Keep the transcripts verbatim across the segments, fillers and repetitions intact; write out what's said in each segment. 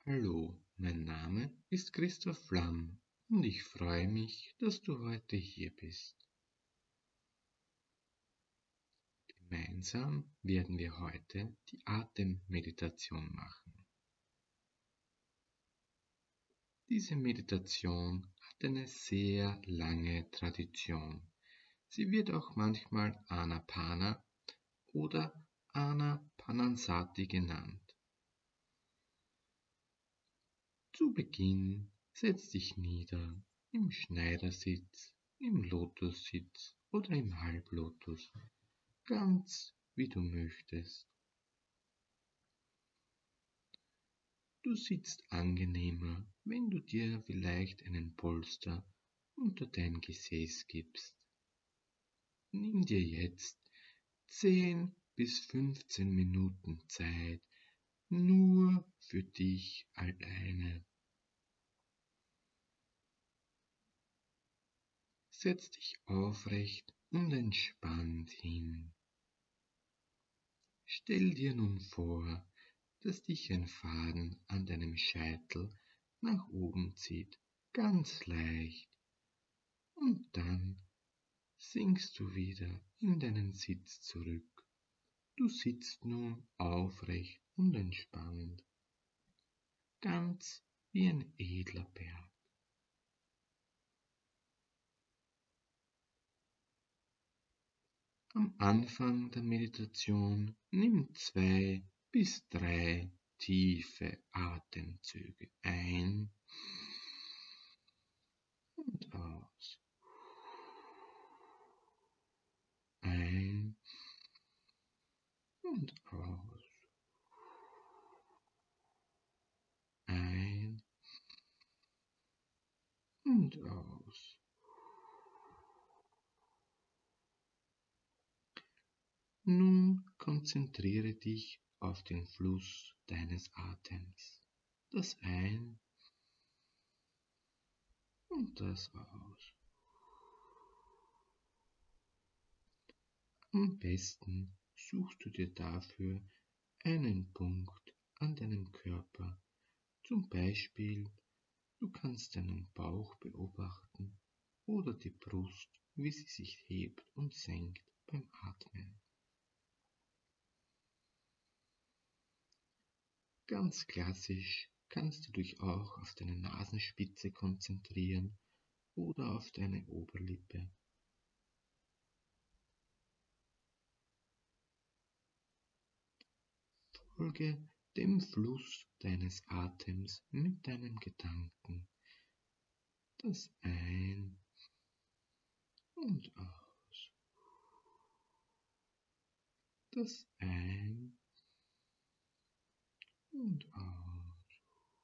Hallo, mein Name ist Christoph Flamm und ich freue mich, dass du heute hier bist. Gemeinsam werden wir heute die Atemmeditation machen. Diese Meditation hat eine sehr lange Tradition. Sie wird auch manchmal Anapana oder Anapanasati genannt. Zu Beginn setz dich nieder im Schneidersitz, im Lotussitz oder im Halblotus, ganz wie du möchtest. Du sitzt angenehmer, wenn du dir vielleicht einen Polster unter dein Gesäß gibst. Nimm dir jetzt zehn bis fünfzehn Minuten Zeit nur für dich alleine. Setz dich aufrecht und entspannt hin. Stell dir nun vor, dass dich ein Faden an deinem Scheitel nach oben zieht, ganz leicht. Und dann sinkst du wieder in deinen Sitz zurück. Du sitzt nun aufrecht und entspannt, ganz wie ein edler Berg. Am Anfang der Meditation nimm zwei bis drei tiefe Atemzüge ein und aus. Ein und aus. Ein und aus. Nun konzentriere dich auf den Fluss deines Atems. Das Ein- und das Aus. Am besten suchst du dir dafür einen Punkt an deinem Körper. Zum Beispiel, du kannst deinen Bauch beobachten oder die Brust, wie sie sich hebt und senkt beim Atmen. Ganz klassisch kannst du dich auch auf deine Nasenspitze konzentrieren oder auf deine Oberlippe. Folge dem Fluss deines Atems mit deinen Gedanken. Das Ein- und Aus. Das Ein- und Aus.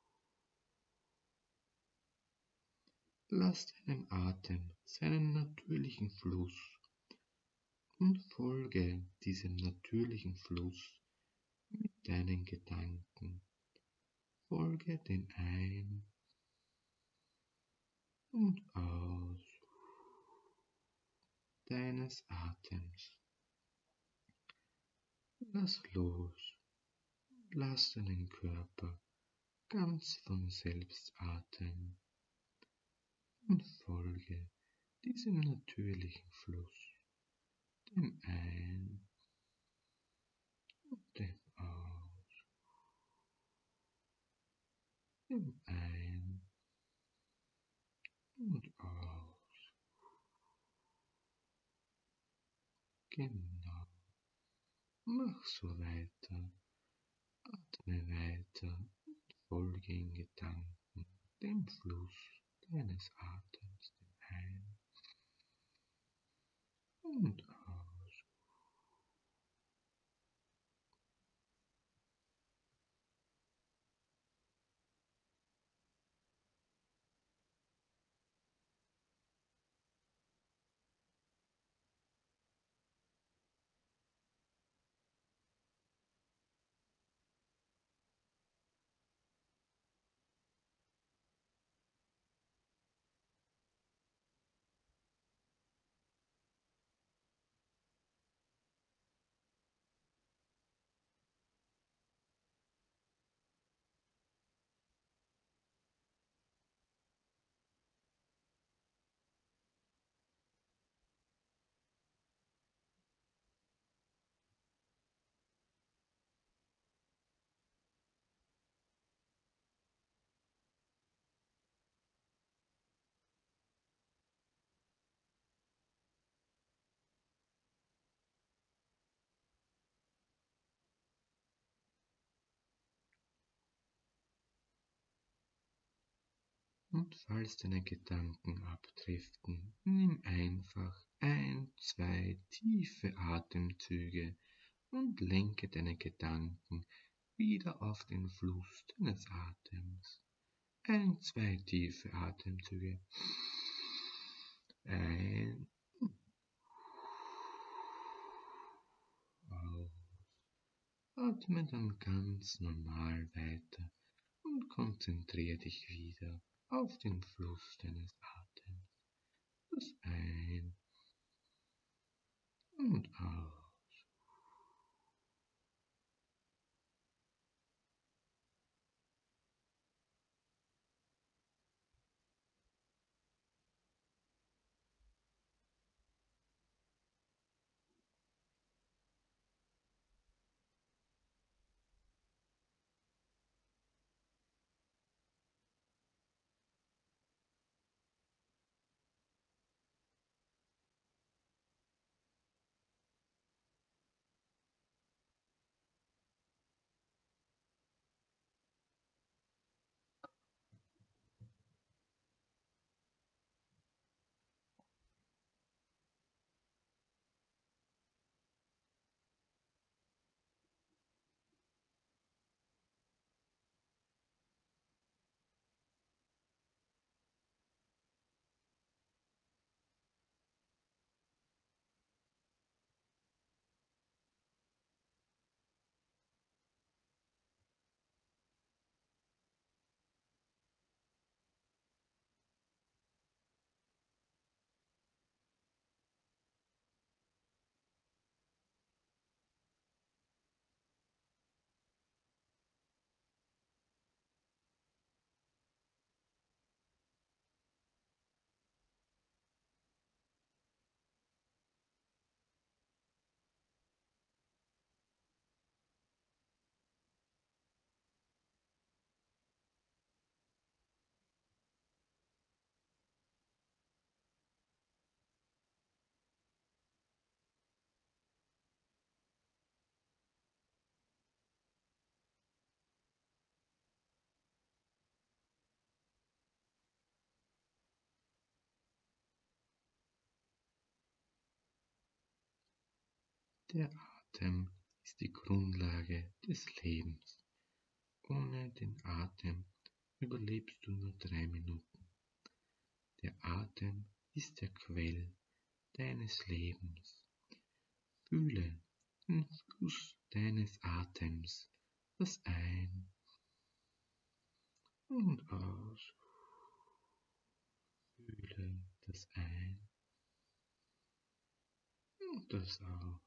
Lass deinem Atem seinen natürlichen Fluss und folge diesem natürlichen Fluss mit deinen Gedanken. Folge den Ein- und Aus deines Atems. Lass los, lass deinen Körper ganz von selbst atmen und folge diesem natürlichen Fluss, dem Ein- und dem Aus, dem Ein- und Aus. Genau, mach so weiter, atme weiter und folge in Gedanken dem Fluss deines Atems, dem Ein- und Aus. Und falls deine Gedanken abdriften, nimm einfach ein, zwei tiefe Atemzüge und lenke deine Gedanken wieder auf den Fluss deines Atems. Ein, zwei tiefe Atemzüge. Ein, aus. Atme dann ganz normal weiter und konzentriere dich wieder auf den Fluss deines Atems. Das Ein- und Aus. Der Atem ist die Grundlage des Lebens. Ohne den Atem überlebst du nur drei Minuten. Der Atem ist der Quell deines Lebens. Fühle den Fluss deines Atems, das Ein- und Aus. Fühle das Ein- und das Aus.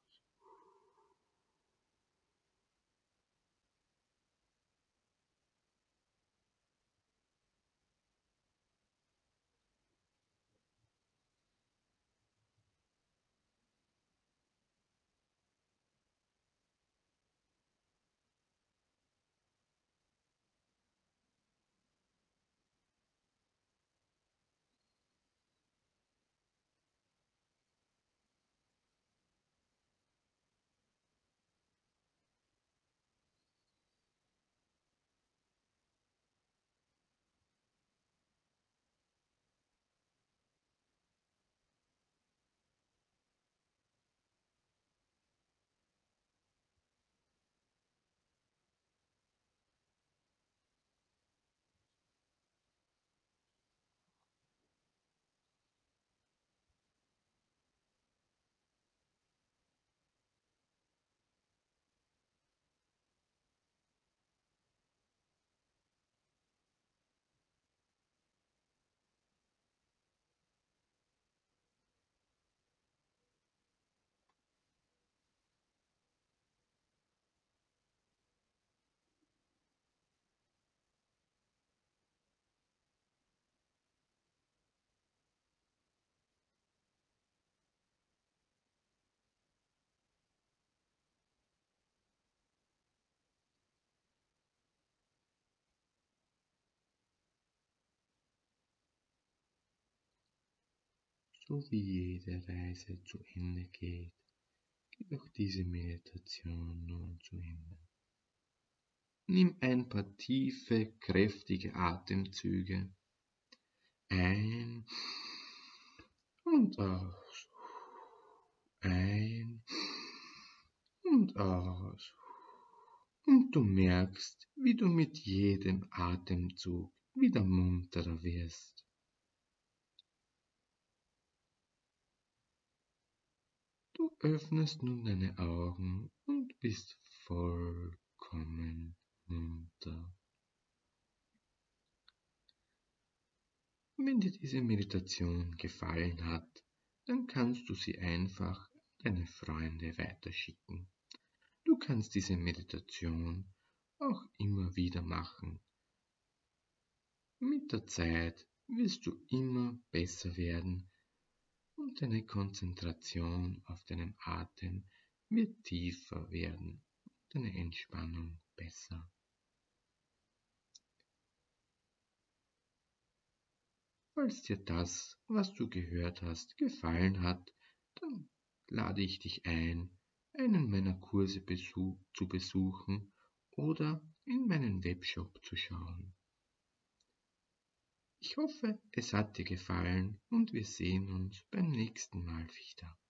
So wie jede Reise zu Ende geht, geht auch diese Meditation nun zu Ende. Nimm ein paar tiefe, kräftige Atemzüge Ein und aus. Ein und aus. Und du merkst, wie du mit jedem Atemzug wieder munterer wirst. Du öffnest nun deine Augen und bist vollkommen munter. Wenn dir diese Meditation gefallen hat, dann kannst du sie einfach an deine Freunde weiterschicken. Du kannst diese Meditation auch immer wieder machen. Mit der Zeit wirst du immer besser werden und deine Konzentration auf deinen Atem wird tiefer werden und deine Entspannung besser. Falls dir das, was du gehört hast, gefallen hat, dann lade ich dich ein, einen meiner Kurse besuch zu besuchen oder in meinen Webshop zu schauen. Ich hoffe, es hat dir gefallen und wir sehen uns beim nächsten Mal wieder.